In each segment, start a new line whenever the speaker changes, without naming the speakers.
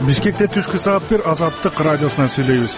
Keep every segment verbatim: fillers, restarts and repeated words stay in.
Бишкекте түшкү саат бир Азаттык радиосунан сүйлөйбүз.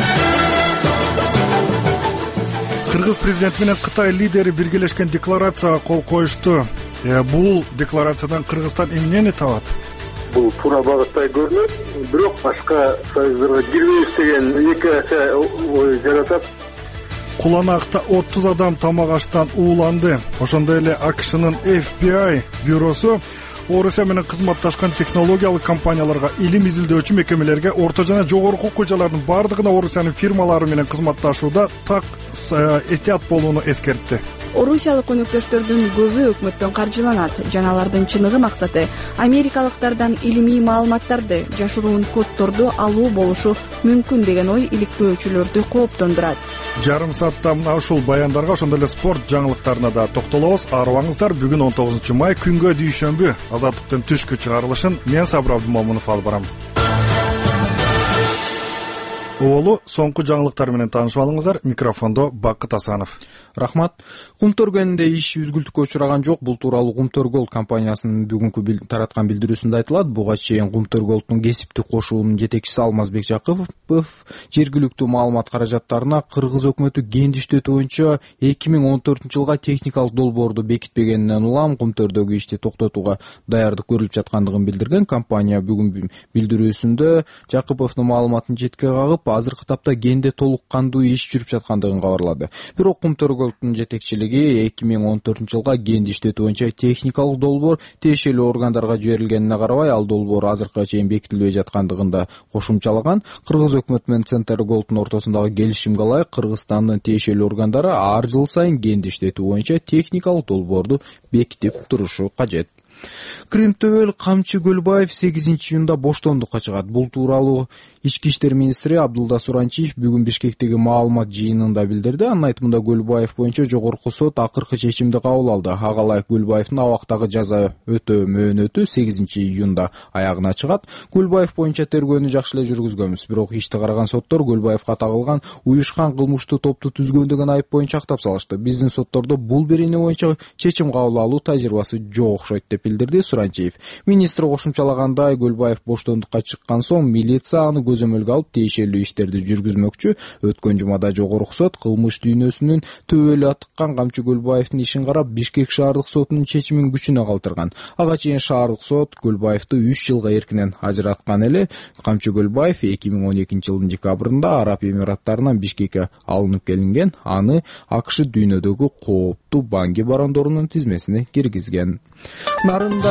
Кыргыз президенти менен Кытай лидери биргелешкен декларацияга кол коюшту. Бул декларациядан Кыргызстан эмнени табат?
Бул туура багыттай көрүнөт, бирок башка союздарга кирбейбиз деген эки ой жаратат.
Куланакта отуз адам тамак аштан ууланды. Ошондой эле АКШнын эф би ай бюросу Орусия менен кызматташкан технологиялык компанияларга, илим изилдөөчү мекемелерге, орто жана жогорку окуу жайлардын бардыгына Орусиянын фирмалары менен кызматташууда так этият болууну эскертти.
Орусиялык өнөктөштөрдүн көбү өкмөттөн каржыланат жана алардын чыныгы максаты америкалыктардан илимий маалыматтарды, жашыруун коддорду алуу болушу мүмкүн деген ой иликтөөчүлөрдү кооптондурат.
Жарым саатта мына ушул баяндарга, ошондой эле спорт жаңылыктарына да токтолобуз. Аарыбаңыздар, бүгүн он тогузунчу май күнгө дүйшөмбү. Азаттыктын түшкү чыгарылышын мен Сабыр Абдымомунов алып барам. Оолу, соңку жаңылыктар менен таанышып алыңыздар. Микрофондо Бакыт Асанов.
Рахмат. Кумтөргөндө иш үзгүлтүккө учураган жок. Бул тууралуу Кумтөргөл компаниясынын бүгүнкү тараткан билдирүүсүндө айтылат. Буга чейин Кумтөргөлдүн кесиптик кошуунун жетекчиси Алмазбек Жакыпов жергиликтүү маалымат каражаттарына Кыргыз өкмөтү кенди иштетүү боюнча эки миң он төртүнчү жылга техникалык долбоорду бекитпегенинен улам Кумтөрдөгү ишти токтотууга даярдык көрүлүп жаткандыгын билдирген. Компания бүгүн билдирүүсүндө Жакыповдун маалыматын четке кагып, азыркы тапта кенде толук кандуу иш жүрүп жаткандыгын кабарлады. Бирок Кумтөргөл жетекчилиги эки миң он төртүнчү жылга кенди иштетүү боюнча техникалык долбоор тиешелүү органдарга жиберилгенине карабай, ал долбоор азыркыга чейин бекитилбей жаткандыгын да кошумчалаган. Кыргыз өкмөтү менен Центр Голдтун ортосундагы келишимге ылайык Кыргызстандын тиешелүү органдары ар жыл сайын кенди иштетүү боюнча техникалык долбоорду бекитип турушу кажет. Крымтөбөл Камчы Көлбаев сегизинчи июнда боштондукка чыгат. Бул тууралуу Ички иштер министри Абдулда Суранчиев бүгүн Бишкектеги маалымат жыйынында билдирди. Анын айтымында Көлбаев боюнча жогорку сот акыркы чечимди кабыл алды. Ага ылайык Көлбаевдин абактагы жаза өтөө мөөнөтү сегизинчи июнда аягына чыгат. Көлбаев боюнча тергөөнү жакшы эле жүргүзгөнбүз. Бирок ишти караган соттор Көлбаевга тагылган уюшкан кылмыштуу топту түзгөн деген айып боюнча актап салышты. Биздин соттордо бул берене боюнча чечим кабыл алуу тажрыйбасы жок окшойт деп билдирди Суранчиев. Министр кошумчалагандай, Көлбаев боштондукка чыккан соң милиция аны көзөмөлгө алып тиешелүү иштерди жүргүзмөкчү. Өткөн жумада жогорку сот кылмыш дүйнөсүнүн төбөлү атыккан Камчы Көлбаевдин ишин карап, Бишкек шаардык сотунун чечимин күчүнө калтырган. Ага чейин шаардык сот Көлбаевди үч жылга эркинен ажыраткан эле. Камчы Көлбаев эки миң он экинчи жылдын декабрында Араб Эмираттарынан Бишкекке алынып келинген. Аны АКШ дүйнөдөгү кооптуу банги барондорунун тизмесине киргизген. Нарында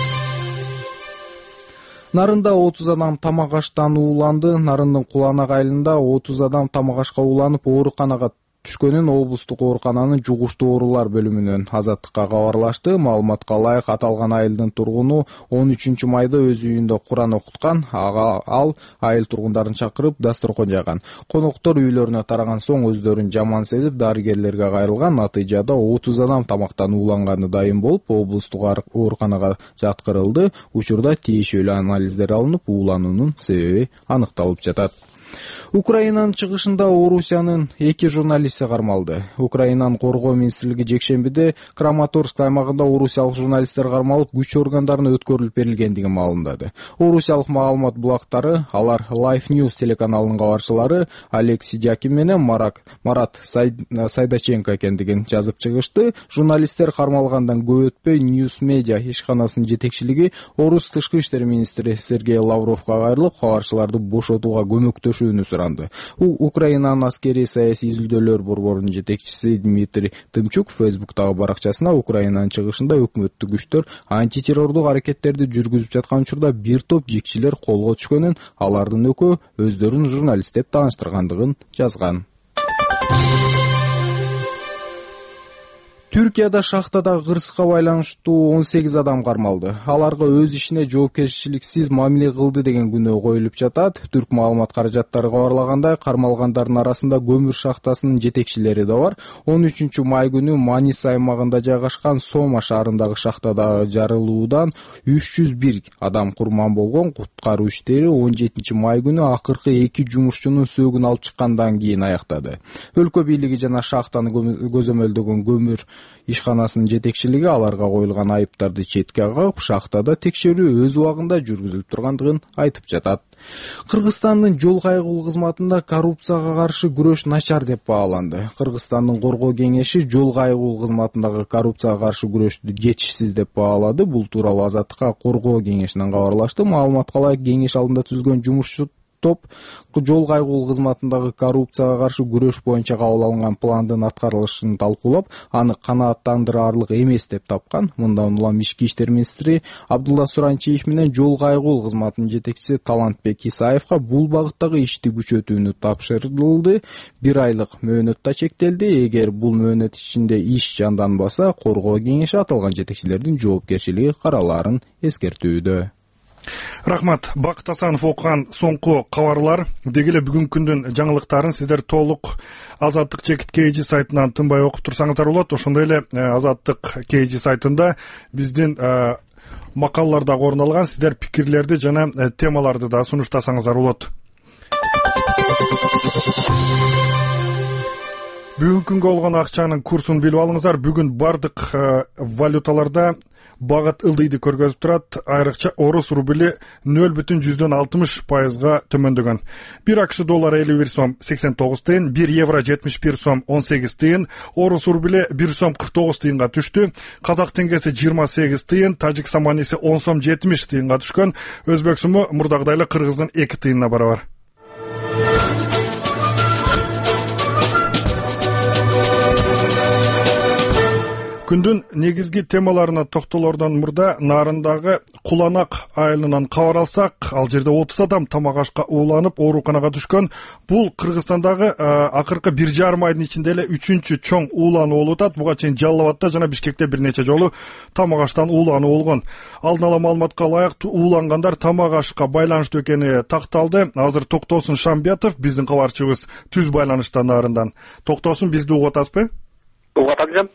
Нарында отуз адам тамак аштан ууланды. Нарындын Куланак айылында отуз адам тамак ашка ууланып, ооруканага түшкөнүн облустук оорукананын жугуштуу оорулар бөлүмүнөн Азаттыкка кабарлашты. Маалыматка ылайык, аталган айылдын тургуну он үчүнчү майда өз үйүндө Куран окуткан. Ага ал айыл тургундарын чакырып дасторкон жайган. Коноктор үйлөрүнө тараган соң өздөрүн жаман сезип дарыгерлерге кайрылган. Натыйжада отуз адам тамактан ууланганы дайым болуп, облустук ооруканага жаткырылды. Учурда тиешелүү анализдер алынып, уулануунун себеби аныкталып жатат. Украинанын чыгышында Орусиянын эки журналисти кармалды. Украинанын коргоо министрлиги жекшембиде Краматорск аймагында орусиялык журналисттер кармалып, күч органдарына өткөрүлүп берилгендигин маалымдады. Орусиялык маалымат булактары, алар Life News телеканалынын кабарчылары Алексей Дякин менен Марат Сайдаченко экендигин жазып чыгышты. Журналисттер кармалгандан көп өтпөй News Media ишканасынын жетекчилиги Орус тышкы иштер министри Сергей Лавровго кайрылып, кабарчыларды бошотууга көмөктөшүүнү суранды. Украинанын аскерий саясий изилдөөлөр борборунун жетекчиси Дмитрий Тымчук Фейсбуктагы баракчасына Украинанын чыгышында өкмөттүк күчтөр антитеррордук аракеттерди жүргүзүп жаткан учурда бир топ жикчилер колго түшкөнүн, алардын экөө өздөрүн журналист деп тааныштыргандыгын жазган. Түркияда шахтада кырсыкка байланыштуу он сегиз адам кармалды. Аларга өз ишине жоопкерчиликсиз мамиле кылды деген күнөө коюлуп жатат. Түрк маалымат каражаттары кабарлагандай, кармалгандардын арасында көмүр шахтасынын жетекчилери да бар. он үчүнчү май күнү Манис аймагында жайгашкан Сома шаарындагы шахтадагы жарылуудан үч жүз бир адам курман болгон. Куткаруу иштери он жетинчи май күнү акыркы эки жумушчунун сөөгүн алып чыккандан кийин аяктады. Өлкө бийлиги жана шахтаны көзөмөлдөгөн көмүр ишканасынын жетекчилиги аларга коюлган айыптарды четке кагып, шахтада текшерүү өз убагында жүргүзүлүп тургандыгын айтып жатат. Кыргызстандын жол кайгыл кызматында коррупцияга каршы күрөш начар деп бааланды. Кыргызстандын коргоо кеңеши жол кайгыл кызматындагы коррупцияга каршы күрөштү жетишсиз деп баалады. Бул тууралуу Азаттыкка коргоо кеңешинен кабарлашты. Маалыматка ылайык, кеңеш алдында түзүлгөн жумушчу топ жол кайгыл кызматындагы коррупцияга каршы күрөш боюнча кабыл алынган пландын аткарылышын талкуулап, аны канааттандыраарлык эмес деп тапкан. Мындан улам ички иштер министри Абдулла Суранчиев менен жол кайгыл кызматынын жетекчиси Талантбек Исаевга бул багыттагы ишти күчөтүүнү тапшырылды. Бир айлык мөөнөт да чектелди. Эгер бул мөөнөт ичинде иш жанданбаса, коргоо кеңеши аталган жетекчилердин жоопкерчилиги каралаарын эскертүүдө.
Рахмат. Бакыт Асанов окуган соңку кабарлар деги эле бүгүнкү күндүн жаңылыктарын сиздер толук Азаттык Чекит кей жи сайтынан тынбай окуп турсаңыздар болот. Ошондой эле Азаттык кей жи сайтында биздин макалалар да орун алган. Сиздер пикирлерди жана темаларды да сунуштасаңыздар болот. Бүгүнкү күнгө болгон акчанын курсун билип алыңыздар. Бүгүн бардык валюталарда багыт ылдыйды көргөзүп турат. Айрыкча орус рубли нөл бүтүн жүздөн алтымыш пайызга төмөндөгөн. Бир акш доллары элүү бир сом сексен тогуз тыйын, бир евро жетимиш бир сом он сегиз тыйын, орус рубли бир сом кырк тогуз тыйынга түштү. Казак теңгеси жыйырма сегиз тыйын, тажик саманиси он сом жетимиш тыйынга түшкөн. Өзбек суму мурдагыдай эле кыргыздын эки тыйынына барабар. Күндүн негизги темаларына токтолордон мурда Нарындагы Куланак айылынан кабар алсак, ал жерде отуз адам тамак ашка ууланып ооруканага түшкөн. Бул Кыргызстандагы акыркы бир жарым айдын ичинде эле үчүнчү чоң уулануу болуп атат. Буга чейин Жалал Абадта жана Бишкекте бир нече жолу тамак аштан уулануу болгон. Алдын ала маалыматка ылайык, уулангандар тамак ашка байланыштуу экени такталды. Азыр Токтосун Шамбетов, биздин кабарчыбыз, түз байланышта Нарындан. Токтосун, бизди угуп атасызбы?
Угуп атам.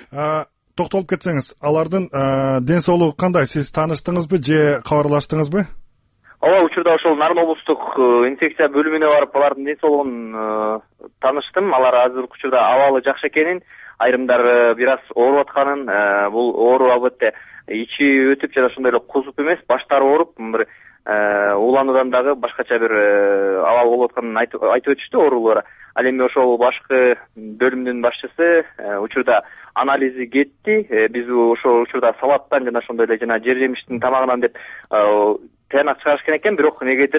Токтолуп кетсеңиз, алардын ден соолугу кандай? Сиз тааныштыңызбы же кабарлаштыңызбы?
Ооба, учурда ошол Нарын облустук инфекция бөлүмүнө барып, алардын ден соолугун тааныштым. Алар азыркы учурда абалы жакшы экенин, айрымдар бир аз ооруп атканын, бул оору албетте ичи өтүп жана ошондой эле кузуп эмес, баштары ооруп, бир уулануудан дагы башкача бир абал болуп атканын айтып өтүштү оорулуура. Ал эми ошол башкы бөлүмдүн башчысы учурда анализи кетти. Биз ошол учурда салаттан жана ошондой эле жана жер жемиштин тамагынан деп тыянак чыгарышкан экен, бирок негедир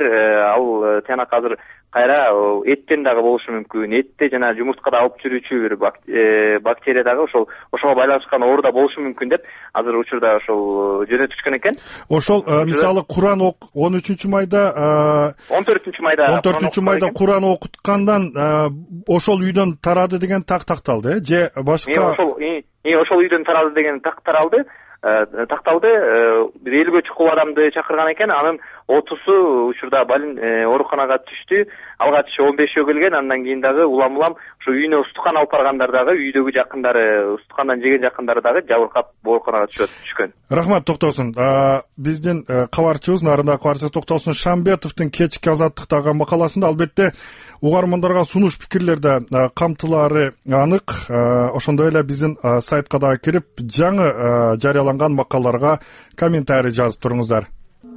ал тыянак азыр кайра эттен дагы болушу мүмкүн. Этте жана жумурткада алып жүрүүчү бир бактерия дагы ошол ошого байланышкан ооруда болушу мүмкүн деп азыр учурда ошол жөнөтүшкөн экен.
Ошол мисалы Куран он үчүнчү майда
он төртүнчү майда
он төртүнчү майда Куран окуткандан ошол үйдөн тарады деген так такталды, э? Же башка
ошол ошол үйдөн тарады деген так таралды. Такталды. Бир элүүгө чукул адамды чакырган экен. Анын отузу учурда балин ооруканага түштү. Алгач он бешөө келген, андан кийин дагы улам-улам ушу үйүнө устукан алып баргандар дагы, үйдөгү жакындары, устукандан жеген жакындары дагы жабыркап ооруканага түшкөн.
Рахмат, Токтосун. Биздин кабарчыбыз, Нарындагы кабарчыбыз Токтосун Шамбетовдун кечки Азаттыктагы макаласында албетте угармандарга сунуш пикирлер да камтылары анык. Ошондой эле биздин сайтка дагы кирип, жаңы жарыяланган макалаларга комментарий жазып туруңуздар.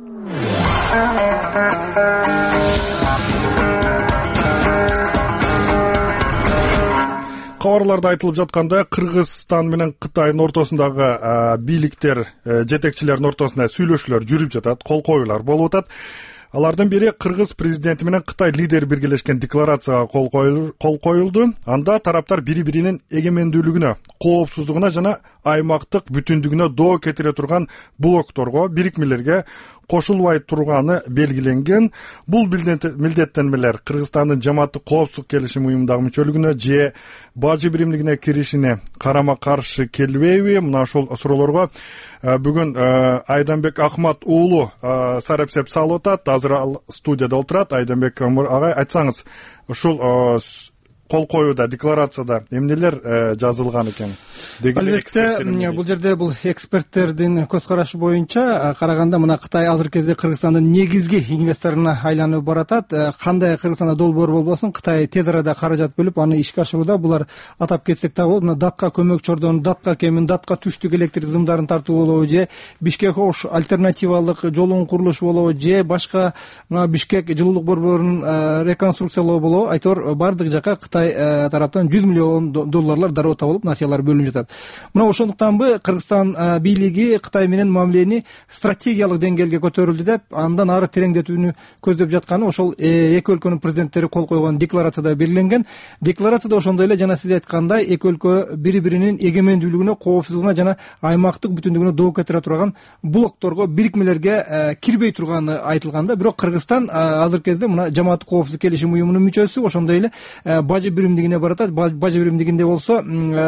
Кабарларда айтылып жатканда, Кыргызстан менен Кытайдын ортосундагы бийликтер, жетекчилердин ортосунда сүйлөшүүлөр жүрүп жатат, кол коюулар болуп атат. Алардын бири Кыргыз президенти менен Кытай лидери биргелешкен декларацияга кол коюлду. Анда тараптар бири-биринин эгемендүүлүгүнө, коопсуздугуна жана аймактык бүтүндүгүнө доо кетире турган блокторго, бирикмелерге кошулбай турганы белгиленген. Бул милдеттенмелер Кыргызстандын жамааттык коопсуздук келишим уюмундагы мүчөлүгүнө же бажы биримдигине киришине карама-каршы келбейби? Мына ошол суроолорго бүгүн Айданбек Акмат уулу сарапсеп салып атат. Азыр ал студияда отурат. Айданбек агай, айтсаңыз, ушул кол коюуда, декларацияда эмнелер жазылган экен?
Албетте, бул жерде бул эксперттердин көз карашы боюнча караганда мына Кытай азыркы кезде Кыргызстандын негизги инвесторуна айланып баратат. Кандай Кыргызстанда долбоор болбосун, Кытай тез арада каражат бөлүп аны ишке ашырууда. Булар атап кетсек дагы болот. Мына датка көмөк чордон, датка кемин, датка түштүк электр сымдарын тартуу болобу, же Бишкек Ош альтернативалык жолун курулушу болобу, же башка мына Бишкек жылуулук борборун реконструкциялоо болобу. Айтор бардык жака Кытай тараптан жүз миллион долларлар дароо табылып, насыялар бөлүнүп жатат. Мына ошондуктанбы Кыргызстан бийлиги Кытай менен мамилени стратегиялык деңгээлге көтөрүлдү деп, андан ары тереңдетүүнү көздөп жатканы ошол эки өлкөнүн президенттери кол койгон декларацияда белгиленген. Декларацияда ошондой эле жана сиз айткандай эки өлкө бири-биринин эгемендүүлүгүнө, коопсуздугуна жана аймактык бүтүндүгүнө доо кетире турган блокторго, бирикмелерге кирбей турганы айтылганда, бирок Кыргызстан азыркы кезде мына Жамааттык коопсуздук келишим уюмунун мүчөсү, ошондой эле бажы биримдигине баратат. Бажы биримдигинде болсо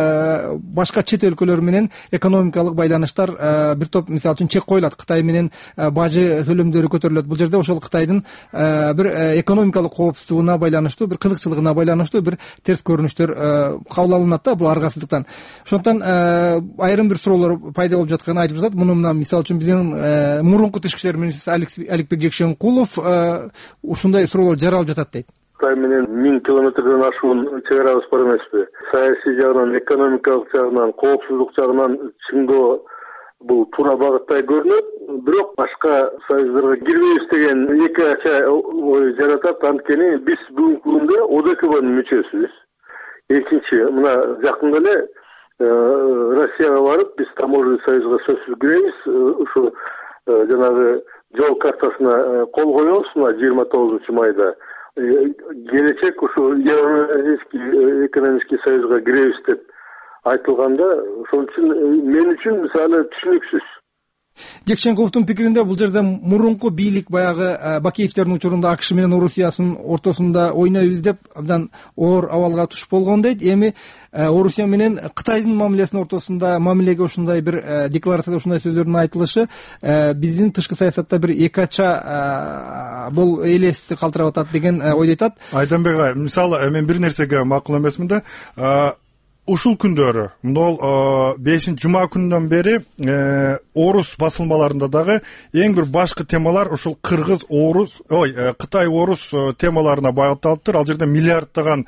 башка чет өлкөлөр менен экономикалык байланыштар бир топ, мисалы үчүн чек коюлат, Кытай менен бажы төлөмдөрү көтөрүлөт. Бул жерде ошол Кытайдын бир экономикалык коопсуздугуна байланыштуу, бир кызыкчылыгына байланыштуу бир терс көрүнүштөр кабыл алынат да, бул аргасыздыктан. Ошондуктан айрым бир суроолор пайда болуп жатканын айтып жатат. Муну мына мисалы үчүн биздин мурунку тышкы иштер министри Аликбек Жекшенкулов ушундай суроолор жаралып жатат дейт.
Кытай менен миң километрден ашуун чек арабыз бар эмеспи? Саясий жагынан, экономикалык жагынан, коопсуздук жагынан чыңдоо бул туура багыттай көрүнөт. Бирок башка союздарга кирбейбиз деген эки ача ой жаратат. Анткени биз бүгүнкү күндө ОДКБнын мүчөсүбүз. Экинчи, мына жакында эле Россияга барып, биз таможенный союзга сөзсүз киребиз. Ушу жанагы жол картасына кол коебуз мына жыйырма тогузунчу майда. Келечек ушу Евразийский экономический союзга киребиз деп айтылганда, ошон үчүн мен үчүн мисалы түшүнүксүз.
Жекшенкуловдун пикиринде бул жерде мурунку бийлик баягы Бакеевтердин учурунда АКШ менен Орусиянын ортосунда ойнойбуз деп абдан оор абалга туш болгон дейт. Эми Орусия менен Кытайдын мамилесинин ортосунда мамилеге ушундай бир декларацияда ушундай сөздөрдүн айтылышы биздин тышкы саясатта бир эки ача бул элести калтырап атат деген ойду айтат.
Айданбек ай, мисалы мен бир нерсеге макул эмесмин да. Ушул күндөрү, мына бешинчи жума күнүнөн бери орус басылмаларында дагы эң бир башкы темалар ушул кыргыз орус, ой, Кытай орус темаларына багытталыптыр. Ал жерде миллиарддаган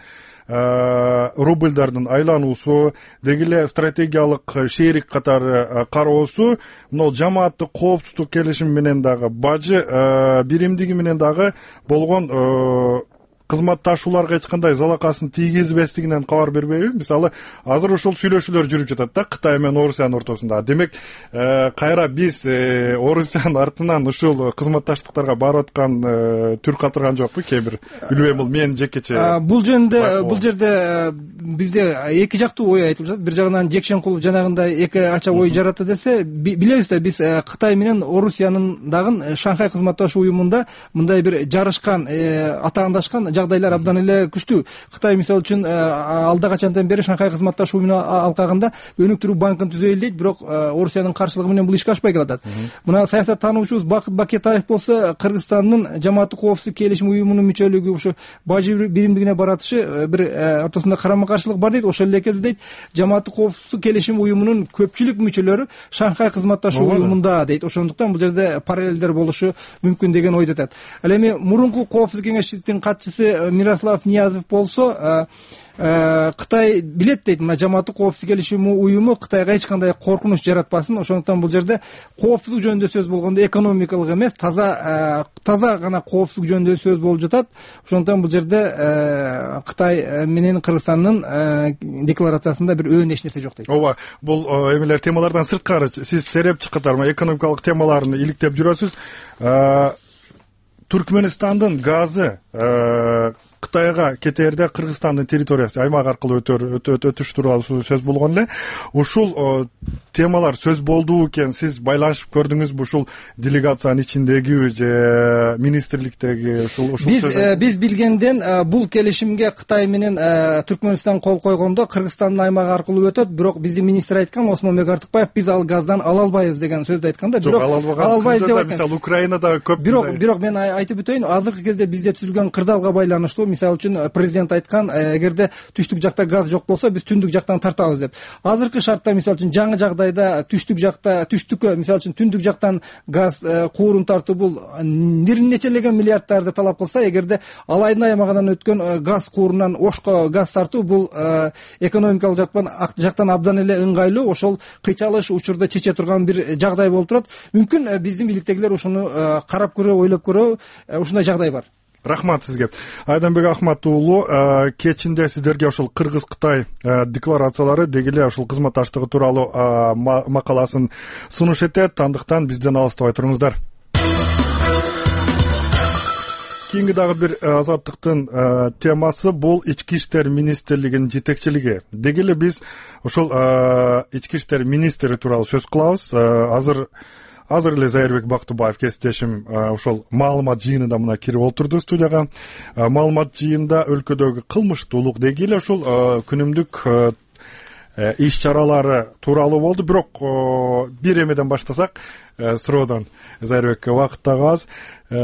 рубльдардын айлануусу, деги эле стратегиялык шерик катары кароосу, мына жамааттык коопсуздук келишими менен дагы, бажы биримдиги менен дагы болгон кызматташууларга эч кандай залакасын тийгизбестигинен кабар бербейби? Мисалы, азыр ушул сүйлөшүүлөр жүрүп жатат да Кытай менен Орусиянын ортосунда. Демек, кайра биз Орусиянын артынан ушул кызматташтыктарга барып аткан түр катырган жокпу? Кээ бир билбейм, бул менин жекече.
Бул жөнүндө бул жерде бизде эки жактуу ой айтылып жатат. Бир жагынан Жекшенкулов жанагындай эки ача ой жаратты десе, билебиз да, биз Кытай менен Орусиянын дагы Шанхай кызматташуу уюмунда мындай бир жарышкан, атаандашкан жагдайлар абдан эле күчтүү. Кытай мисалы үчүн алда качандан бери Шанхай кызматташуу уюмунун алкагында өнүктүрүү банкын түзөйүл дейт, бирок Орусиянын каршылыгы менен бул ишке ашпай келатат. Мына саясат таануучубуз Бакыт Бакетаев болсо Кыргызстандын Жамааттык коопсуздук келишим уюмунун мүчөлүгү, ушу бажы биримдигине баратышы бир ортосунда карама каршылык бар дейт. Ошол эле кезде дейт, Жамааттык коопсуздук келишим уюмунун көпчүлүк мүчөлөрү Шанхай кызматташуу уюмунда дейт. Ошондуктан бул жерде параллелдер болушу мүмкүн деген ойду айтат. Ал эми мурунку коопсуздук кеңештин катчысы Мирослав Ниязов болсо Кытай билет дейт, мына Жамааттык коопсуздук келишим уюму Кытайга эч кандай коркунуч жаратпасын. Ошондуктан бул жерде коопсуздук жөнүндө сөз болгондо экономикалык эмес, таза таза гана коопсуздук жөнүндө сөз болуп жатат. Ошондуктан бул жерде Кытай менен Кыргызстандын декларациясында бир өөн эч нерсе жок дейт.
Ооба, бул эмелер темалардан сырткары сиз серепчи катары экономикалык темаларын иликтеп жүрөсүз. Түркменистандын газы Кытайга кетээрде Кыргызстандын территориясы, аймак аркылуу өтүш тууралуу сөз болгон эле. Ушул темалар сөз болду экен. Сиз байланышып көрдүңүзбү ушул делегациянын ичиндеги же министрликтеги ушул ушул
биз биз билгенден бул келишимге Кытай менен Түркмөнстан кол койгондо Кыргызстандын аймагы аркылуу өтөт, бирок биздин министр айткан Осмонбек Артыкбаев биз ал газдан ала албайбыз деген сөздү айткан да.
Бирок ала албайбыз деп айткан. Мисалы Украинада көп.
Бирок бирок мен айтып өтөйүн, азыркы кезде бизде түзүлгөн кырдаалга байланыштуу, мисалы үчүн президент айткан, эгерде түштүк жакта газ жок болсо биз түндүк жактан тартабыз деп. Азыркы шартта мисалы үчүн жаңы жагдайда түштүк жакта түштүккө мисалы үчүн түндүк жактан газ куурун тартуу бул бир нечелеген миллиардтарды талап кылса, эгерде ал айдын аймагынан өткөн газ куурунан Ошко газ тартуу бул экономикалык жактан абдан эле ыңгайлуу, ошол кыйчалыш учурда чече турган бир жагдай болуп турат. Мүмкүн биздин бийликтегилер ушуну карап көрө, ойлоп көрө, ушундай жагдай бар.
Рахмат сизге. Айданбек Ахмат уулу, кечинде сиздерге ушул Кыргыз-Кытай декларациялары деги эле ушул кызматташтыгы тууралуу макаласын сунуш этет. Андыктан бизден алыстабай туруңуздар. Кийинки дагы бир азаттыктын темасы бул ички иштер министрлигинин жетекчилиги. Деги эле биз ушул ички иштер министри тууралуу сөз кылабыз. Азыр Азыр эле Зайырбек Бактыбаев кесиптешим ошол маалымат жыйынында мына кирип олтурду студияга. Маалымат жыйында өлкөдөгү кылмыштуулук деги эле ушул күнүмдүк иш чаралары тууралуу болду. Бирок бир эмеден баштасак, суроодон Зайырбекке убакыт дагы аз.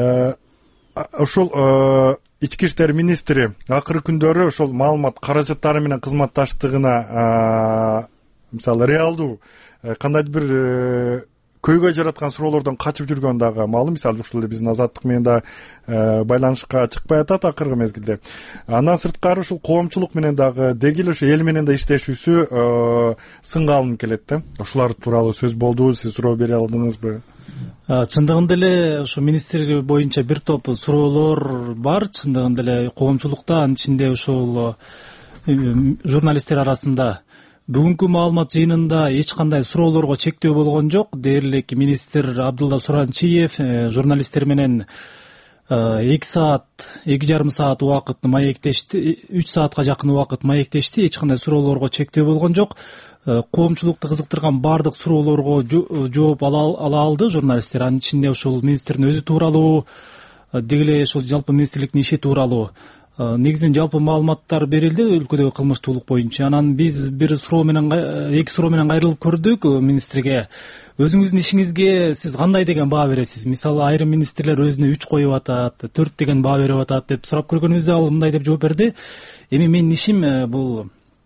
Ушул ички иштер министри акыркы күндөрү ошол маалымат каражаттары менен кызматташтыгына мисалы реалдуу кандайдыр бир көйгөй жараткан суроолордон качып жүргөн дагы маалым. Мисалы ушул эле биздин азаттык менен да байланышка чыкпай атат акыркы мезгилде. Андан сырткары ушул коомчулук менен дагы деги эле ушу эл менен да иштешүүсү сынга алынып келет да. Ушулар тууралуу сөз болду, сиз суроо бере алдыңызбы?
Чындыгында эле ушу министрлик боюнча бир топ суроолор бар. Чындыгында эле коомчулукта, анын ичинде ушул журналисттер арасында бүгүнкү маалымат жыйынында эч кандай суроолорго чектөө болгон жок. Дээрлик министр Абдулла Суранчиев журналисттер менен эки саат, эки жарым саат убакыт маектешти, үч саатка жакын убакыт маектешти. Эч кандай суроолорго чектөө болгон жок. Коомчулукту кызыктырган баардык суроолорго жооп ала алды журналисттер. Анын ичинде ушул министрдин өзү тууралуу, деги эле ушул жалпы министрликтин иши тууралуу негизинен жалпы маалыматтар берилди өлкөдөгү кылмыштуулук боюнча. Анан биз бир суроо менен, эки суроо менен кайрылып көрдүк министрге. Өзүңүздүн ишиңизге сиз кандай деген баа бересиз? Мисалы, айрым министрлер өзүнө үч коюп атат, төрт деген баа берип атат деп сурап көргөнүбүздө ал мындай деп жооп берди. Эми менин ишим бул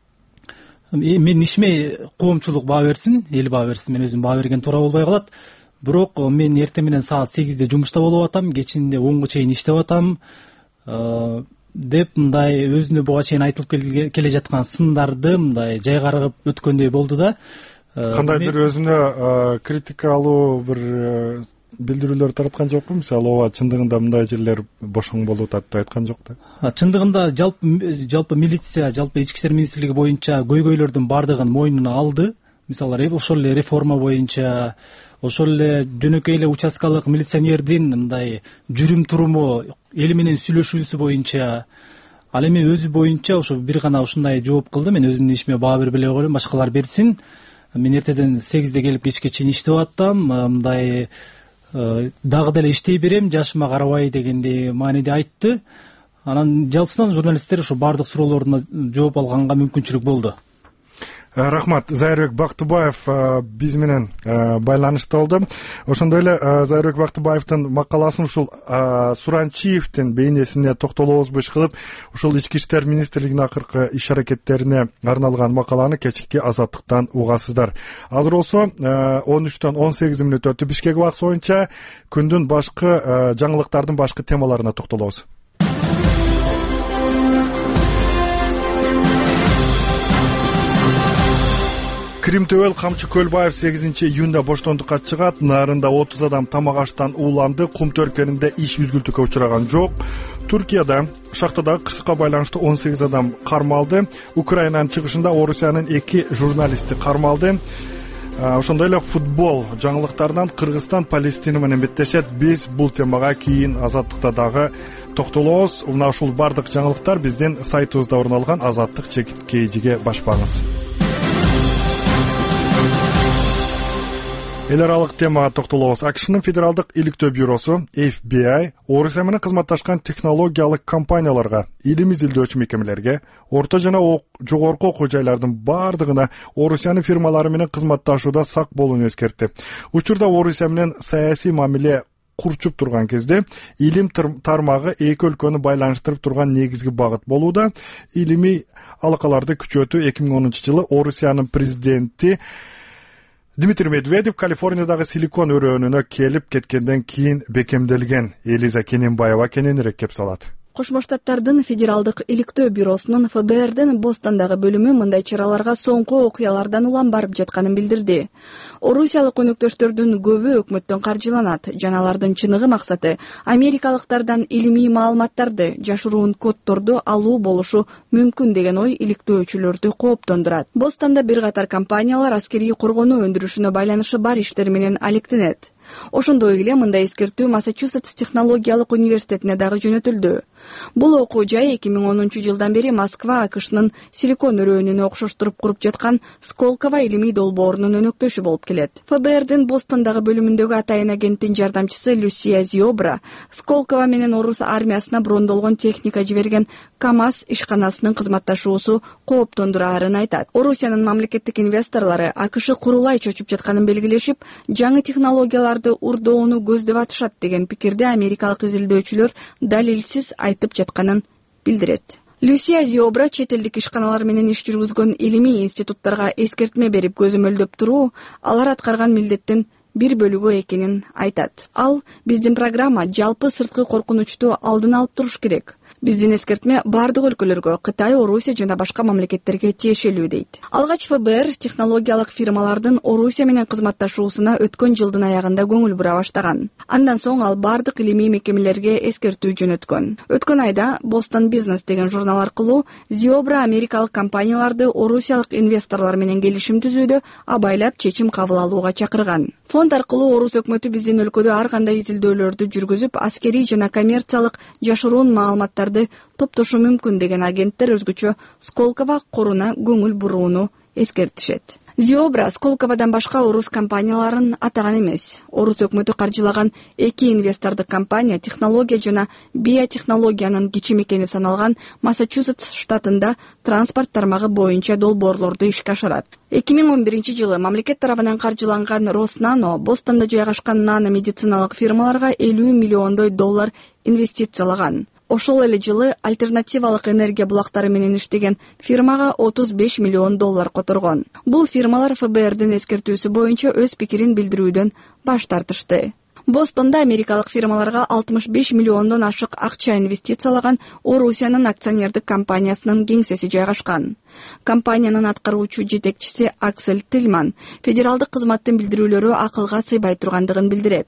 менин ишиме коомчулук баа берсин, эл баа берсин, мен өзүм баа берген туура болбой калат. Бирок мен эртең менен саат сегизде жумушта болуп атам, кечинде онго чейин иштеп атам деп мындай өзүнө буга чейин айтылып келе жаткан сындарды мындай жайгарып өткөндөй болду да.
Кандайдыр өзүнө критикалуу бир билдирүүлөр тараткан жокпу? Мисалы, ооба чындыгында мындай жерлер бошоң болуп атат деп айткан жок да.
Чындыгында жалпы жалпы милиция, жалпы ички иштер министрлиги боюнча көйгөйлөрдүн баардыгын мойнуна алды. Мисалы, ошол эле реформа боюнча, ошол эле жөнөкөй эле участкалык милиционердин мындай жүрүм туруму, эл менен сүйлөшүүсү боюнча, ал эми өзү боюнча ошо бир гана ушундай жооп кылды. Мен өзүмдүн ишиме баа бербей коюм, башкалар берсин. Мен эртеден сегизде келип кечке чейин иштеп аттам, мындай дагы деле иштей берем, жашыма карабай дегенди мааниде айтты. Анан жалпысынан журналисттер ошо баардык суроолоруна жооп алганга мүмкүнчүлүк болду.
Рахмат. Зайырбек Бактыбаев биз менен байланышта болду. Ошондой эле Зайырбек Бактыбаевдин макаласын ушул Суранчиевдин бейнесине токтолобузбу иш кылып, ушул ички иштер министрлигинин акыркы иш аракеттерине арналган макаланы кечки азаттыктан угасыздар. Азыр болсо он үчтөн он сегиз мүнөт өтүп Бишкек убакыты боюнча күндүн башкы жаңылыктардын башкы темаларына токтолобуз. Крим Төбөл Камчы Көлбаев сегизинчи июнда боштондукка чыгат. Нарында отуз адам тамак аштан ууланды. Кум төркөнүндө иш үзгүлтүккө учураган жок. Туркияда шахтадагы кысыкка байланыштуу он сегиз адам кармалды. Украинанын чыгышында Орусиянын эки журналисти кармалды. Ошондой эле футбол жаңылыктарынан Кыргызстан Палестина менен беттешет. Биз бул темага кийин азаттыкта дагы токтолобуз. Мына ушул бардык жаңылыктар биздин сайтыбызда орун алган азаттык чекит кейжиге башпаңыз. эл аралык темага токтолобуз. акшнын федералдык иликтөө бюросу эф би ай Орусия менен кызматташкан технологиялык компанияларга, илим изилдөөчү мекемелерге, орто жана жогорку окуу жайлардын бардыгына Орусиянын фирмалары менен кызматташууда сак болууну эскертти. Учурда Орусия менен саясий мамиле курчуп турган кезде илим тармагы эки өлкөнү байланыштырып турган негизги багыт болууда. Илимий алакаларды күчөтүү эки миң онунчу жылы Орусиянын президенти Дмитрий Медведев Калифорниядагы Силикон өрөөнүнө келип кеткенден кийин бекемделген. Элиза Кененбаева кененирээк кеп салат.
Кошмо Штаттардын федералдык иликтөө бюросунун эф бэ эрдин Бостондагы бөлүмү мындай чараларга соңку окуялардан улам барып жатканын билдирди. Орусиялык өнөктөштөрдүн көбү өкмөттөн каржыланат жана алардын чыныгы максаты америкалыктардан илимий маалыматтарды, жашыруун коддорду алуу болушу мүмкүн деген ой иликтөөчүлөрдү кооптондурат. Бостонда бир катар компаниялар аскерий коргонуу өндүрүшүнө байланышы бар иштер менен алектенет. Ошондой эле мындай эскертүү Массачусетс технологиялык университетине дагы жөнөтүлдү. Бул окуу жай эки миң онунчу жылдан бери Москва акшнын Силикон өрөөнүнө окшоштуруп куруп жаткан Сколково илимий долбоорунун өнөктөшү болуп келет. эф бэ эрдин Бостондагы бөлүмүндөгү атайын агенттин жардамчысы Люсия Зиобра Сколково менен орус армиясына брондолгон техника жиберген КАМАЗ ишканасынын кызматташуусу кооптондураарын айтат. Орусиянын мамлекеттик инвесторлору акш курулай чочуп жатканын белгилешип, жаңы технологиялар урдоону көздөп атышат деген пикирди америкалык изилдөөчүлөр далилсиз айтып жатканын билдирет. Люсия Зиобра чет элдик ишканалар менен иш жүргүзгөн илимий институттарга эскертме берип көзөмөлдөп туруу алар аткарган милдеттин бир бөлүгү экенин айтат. Ал биздин программа жалпы сырткы коркунучту алдын алып туруш керек. Биздин эскертме бардык өлкөлөргө, Кытай, Орусия жана башка мамлекеттерге тиешелүү дейт. Алгач эф бэ эр технологиялык фирмалардын Орусия менен кызматташуусуна өткөн жылдын аягында көңүл бура баштаган. Андан соң ал бардык илимий мекемелерге эскертүү жөнөткөн. Өткөн айда Boston Business деген журнал аркылуу Зиобра америкалык компанияларды орусиялык инвесторлор менен келишим түзүүдө абайлап чечим кабыл алууга чакырган. Фонд аркылуу Орус өкмөтү биздин өлкөдө ар кандай изилдөөлөрдү жүргүзүп, аскерий жана коммерциялык жашыруун маалыматтарды топтошу мүмкүн деген агенттер өзгөчө Сколково коруна көңүл бурууну эскертишет. Зиобра Сколководан башка орус компанияларын атаган эмес. Орус өкмөтү каржылаган эки инвестордук компания технология жана биотехнологиянын кичи мекени саналган Массачусетс штатында транспорт тармагы боюнча долбоорлорду ишке ашырат. эки миң он биринчи жылы мамлекет тарабынан каржыланган Роснано Бостонда жайгашкан нано медициналык фирмаларга элүү миллиондой доллар инвестициялаган. Ошол эле жылы альтернативалык энергия булактары менен иштеген фирмага отуз беш миллион доллар которгон. Бул фирмалар эф бэ эрдин эскертүүсү боюнча өз пикирин билдирүүдөн баш тартышты. Бостонда америкалык фирмаларга алтымыш беш миллиондон ашык акча инвестициялаган Орусиянын акционердик компаниясынын кеңсеси жайгашкан. Компаниянын аткаруучу жетекчиси Аксель Тильман федералдык кызматтын билдирүүлөрү акылга сыйбай тургандыгын билдирет.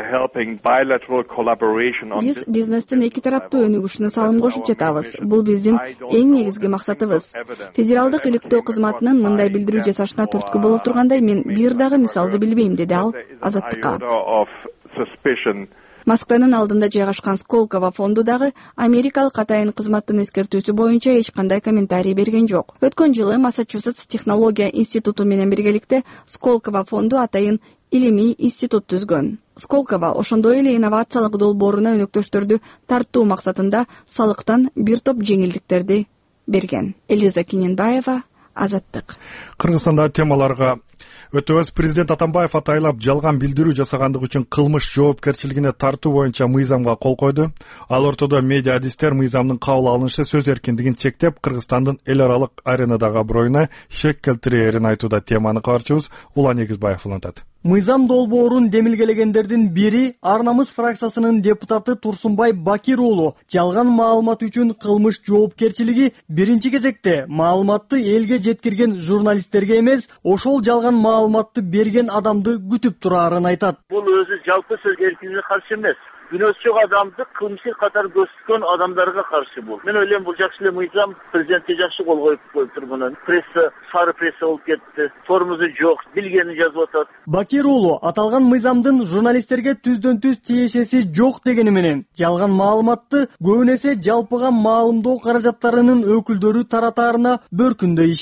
Биз бизнестин эки тараптуу өнүгүшүнө салым кошуп жатабыз. Бул биздин эң негизги максатыбыз. Федералдык иликтөө кызматынын мындай билдирүү жасашына түрткү боло тургандай мен бир дагы мисалды билбейм, деди ал Азаттыкка. Москванын алдында жайгашкан Сколково фонду дагы америкалык атайын кызматтын эскертүүсү боюнча эч кандай комментарий берген жок. Өткөн жылы Массачусетс технология институту менен биргеликте Сколково фонду атайын илимий институт түзгөн. Сколково ошондой эле инновациялык долбооруна өнөктөштөрдү тартуу максатында салыктан бир топ жеңилдиктерди берген. Элиза Кененбаева, Азаттык.
Кыргызстандагы темаларга өтөбүз. Президент Атамбаев атайлап жалган билдирүү жасагандык үчүн кылмыш жоопкерчилигине тартуу боюнча мыйзамга кол койду. Ал ортодо медиа адистер мыйзамдын кабыл алынышы сөз эркиндигин чектеп, Кыргызстандын эл аралык аренадагы аброюна шек келтирээрин айтууда. Теманы кабарчыбыз Улан Эгизбаев улантат.
Мыйзам долбоорун демилгелегендердин бири Ар намыс фракциясынын депутаты Турсунбай Бакир уулу жалган маалымат үчүн кылмыш жоопкерчилиги биринчи кезекте маалыматты элге жеткирген журналисттерге эмес, ошол жалган маалыматты берген адамды күтүп турарын айтат.
Бул өзү жалпы сөз эркиндигине каршы эмес. Күнөөсү жок адамды кылмыш катары көрсөткөн адамдарга каршы бул. Мен ойлойм бул жакшы эле мыйзам, президентке жакшы кол коюп коюптур муну. Пресса, сары пресса болуп кетти. Тормузу жок, билгенин жазып атат.
Бакир уулу аталган мыйзамдын журналисттерге түздөн түз тиешеси жок дегени менен жалган маалыматты көбүн эсе жалпыга маалымдоо каражаттарынын өкүлдөрү таратаарына бөркүндөй ишенет.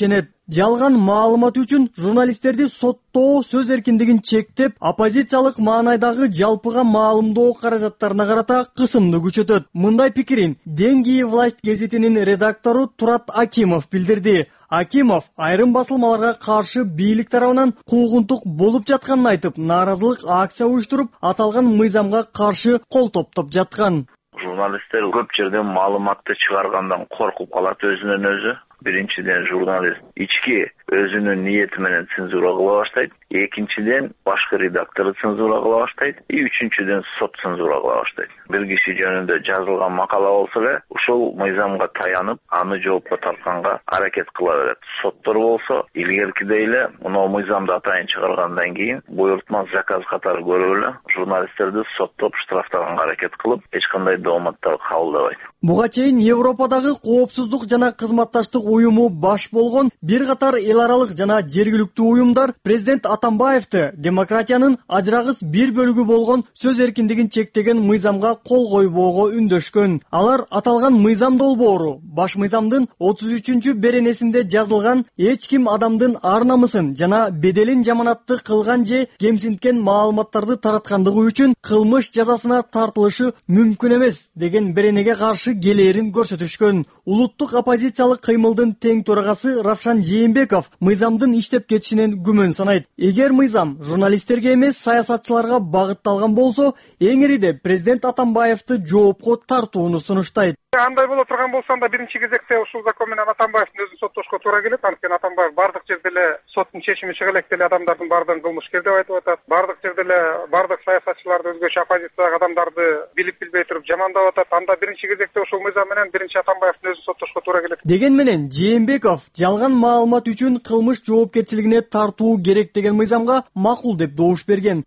жалган маалымат үчүн журналисттерди соттоо сөз эркиндигин чектеп, оппозициялык маанайдагы жалпыга маалымдоо каражаттарына карата кысымды күчөтөт. Мындай пикирин Деньги власть гезитинин редактору Турат Акимов билдирди. Акимов айрым басылмаларга каршы бийлик тарабынан куугунтук болуп жатканын айтып, нааразылык акция уюштуруп, аталган мыйзамга каршы кол топтоп жаткан.
Журналисттер көп жерден маалыматты чыгаргандан коркуп калат өзүнөн өзү. Биринчиден журналист ички өзүнүн ниети менен цензура кыла баштайт. Экинчиден башкы редактор цензура кыла баштайт. И үчүнчүдөн сот цензура кыла баштайт. Бир киши жөнүндө жазылган макала болсо эле ушул мыйзамга таянып, аны жоопко тартканга аракет кыла берет. Соттор болсо илгеркидей эле мына мыйзамды атайын чыгаргандан кийин буйртма заказ катары көрүп эле журналисттерди соттоп штрафтаганга аракет кылып, эч кандай дооматтар кабылдабайт.
Буга чейин Европадагы коопсуздук жана кызматташтык уюму баш болгон бир катар эл аралык жана жергиликтүү уюмдар президент Атамбаевди демократиянын ажырагыс бир бөлүгү болгон сөз эркиндигин чектеген мыйзамга кол койбоого үндөшкөн. Алар аталган мыйзам долбоору баш мыйзамдын отуз үчүнчү беренесинде жазылган эч ким адамдын ар намысын жана беделин жаманатты кылган же кемсинткен маалыматтарды тараткандыгы үчүн кылмыш жазасына тартылышы мүмкүн эмес деген беренеге каршы келээрин көрсөтүшкөн. Улуттук оппозициялык кыймылдын тең төрагасы Равшан Жээнбеков мыйзамдын иштеп кетишинен күмөн санайт. Эгер мыйзам журналисттерге эмес саясатчыларга багытталган болсо, эң ириде президент Атамбаевди жоопко тартууну сунуштайт.
Андай боло турган болсо анда биринчи кезекте ушул закон менен Атамбаевдин өзүн соттошко туура келет. Анткени Атамбаев бардык жерде эле соттун чечими чыга элек деле адамдардын баардыгын кылмышкер деп айтып атат. Бардык жерде эле бардык саясатчыларды, өзгөчө оппозициядагы адамдарды билип билбей туруп жамандап атат. Анда биринчи кезекте ушул мыйзам менен биринчи Атамбаевдин өзүн соттошко туура келет.
Деген менен Жээнбеков жалган маалымат үчүн кылмыш жоопкерчилигине тартуу керек деген мыйзамга макул деп добуш берген.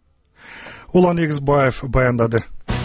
Улан Эгизбаев баяндады.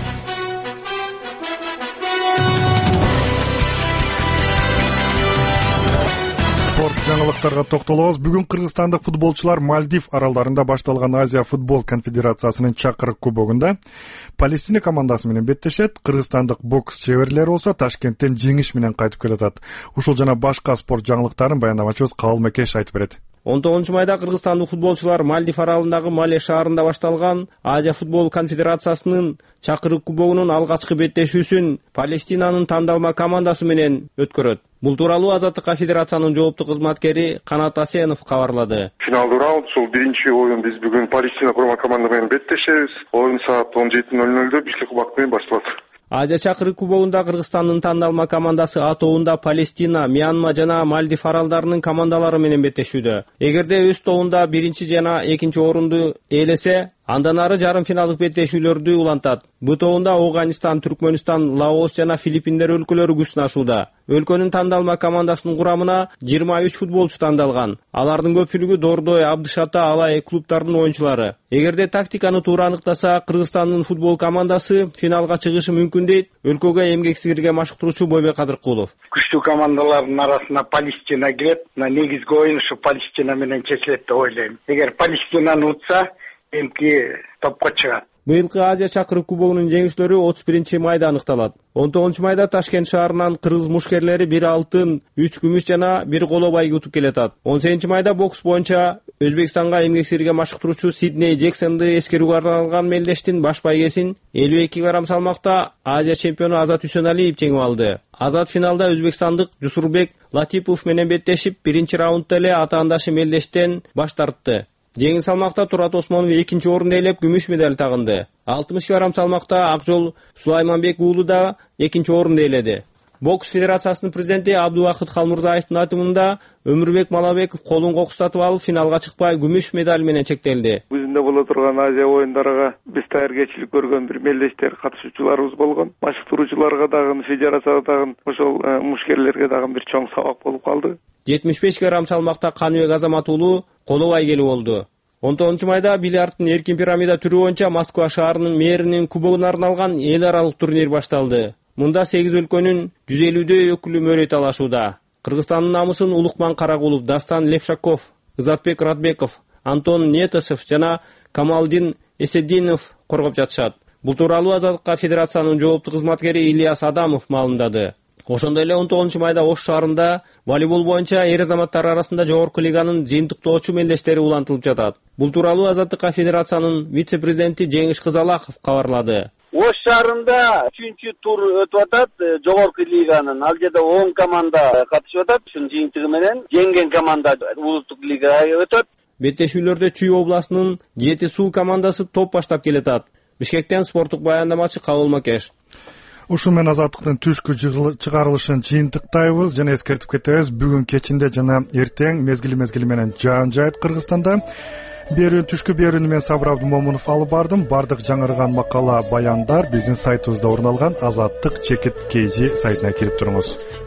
Спорт жаңылыктарга токтолобуз. Бүгүн кыргызстандык футболчулар Мальдив аралдарында башталган Азия футбол конфедерациясынын чакырык кубогунда Палестина командасы менен беттешет. Кыргызстандык бокс чеберлери болсо Ташкенттен жеңиш менен кайтып келатат. Ушул жана башка спорт жаңылыктарын баяндамачыбыз Кабыл Мекеш айтып берет.
он тогузунчу майда кыргызстандык футболчулар Мальдив аралындагы Мале шаарында башталган Азия футбол конфедерациясынын чакырык кубогунун алгачкы беттешүүсүн Палестинанын тандалма командасы менен өткөрөт. Бул тууралуу Азаттык федерациянын жооптуу кызматкери Канат Асенов кабарлады.
Финалдуу раунд ушул биринчи оюн биз бүгүн Палестина курма команда менен беттешебиз. Оюн саат он жети ноль нольдө бийлик убакыт менен башталат.
Азия чакырык кубогунда Кыргызстандын тандалма командасы А тобунда Палестина, Мьянма жана Мальдив аралдарынын командалары менен беттешүүдө. Эгерде өз тобунда биринчи жана экинчи орунду ээлесе, андан ары жарым финалдык беттешүүлөрдү улантат. Б тобунда Афганистан, Түркмөнстан, Лаос жана Филиппиндер өлкөлөрү күч сынашууда. Өлкөнүн тандалма командасынын курамына жыйырма үч футболчу тандалган. Алардын көпчүлүгү Дордой, Абдышата, Алай клубтарынын оюнчулары. Эгерде тактиканы туура аныктаса, Кыргызстандын футбол командасы финалга чыгышы мүмкүн дейт өлкөгө эмгек сиңирген машыктыруучу Бойбек Кадыркулов.
Күчтүү командалардын арасына Палестина кирет. Негизги оюн ушу Палестина менен чечилет деп ойлойм. Эгер Палестинаны утса, эмки топко чыгат.
Быйылкы Азия чакырык кубогунун жеңүүчүлөрү отуз биринчи майда аныкталат. он тогузунчу майда Ташкент шаарынан кыргыз мушкерлери бир алтын, үч күмүш жана бир коло байг утуп келатат. он сегизинчи майда бокс боюнча Өзбекстанга эмгек сиңирген машыктыруучу Сидней Джексонду эскерүүгө арналган мелдештин баш байгесин элүү эки килограмм салмакта Азия чемпиону Азат Үсөналиев жеңип алды. Азат финалда өзбекстандык Жусурбек Латипов менен беттешип, биринчи раундда эле атаандашы мелдештен баш тартты. Жеңил салмакта Турат Осмонов экинчи орунду ээлеп күмүш медаль тагынды. алтымыш килограмм салмакта Акжол Сулайманбек уулу да экинчи орунду ээледи. Бокс федерациясынын президенти Абдубакыт Халмурзаевдин айтымында Өмүрбек Малабеков колун кокустатып алып финалга чыкпай күмүш медаль менен чектелди.
Өзүндө боло турган Азия оюндарына биз даярдык көргөн бир мелдештер катышуучуларыбыз болгон. Машыктыруучуларга дагы, федерацияга дагы, ошол мушкерлерге дагы бир чоң сабак болуп калды.
жетимиш беш килограмм салмакта Каныбек Азамат уулу коло байгели болду. он тогузунчу майда бильярдтын эркин пирамида түрү боюнча Москва шаарынын мэринин кубогуна арналган эл аралык турнир башталды. Мында сегиз өлкөнүн жүз элүүдөй өкүлү мөрөйт алышууда. Кыргызстандын намысын Улукман Карагулов, Дастан Лепшаков, Изатбек Радбеков, Антон Нетосов жана Камалдин Эседдинов коргоп жатышат. Бул тууралуу Азаттык федерациянын жооптуу кызматкери Ильяс Адамов маалымдады. Ошондой эле он тогузунчу майда Ош шаарында волейбол боюнча эр азаматтар арасында жогорку лиганын жыйынтыктоочу мелдештери улантылып жатат. Бул тууралуу Азаттыкка федерациянын вице-президенти Жеңиш Кызалаков кабарлады.
Ош шаарында үчүнчү тур өтүп атат. Жогорку лиганын ал жерде он команда катышып атат. Ушунун жыйынтыгы менен жеңген команда улуттук лигага өтөт.
Беттешүүлөрдө Чүй областынын Жети Суу командасы топ баштап келатат. Бишкектен спорттук баяндамачы Кабыл Макеш.
Ушул менен Азаттыктын түшкү чыгарылышын жыйынтыктайбыз жана эскертип кетебиз. Бүгүн кечинде жана эртең мезгили мезгили менен жаан жаайт Кыргызстанда. Берүүнү түшкү берүүнү мен Сабыр Абдымомунов алып бардым. Бардык жаңырган макала, баяндар биздин сайтыбызда орун алган Азаттык чекит kg сайтына кирип туруңуз.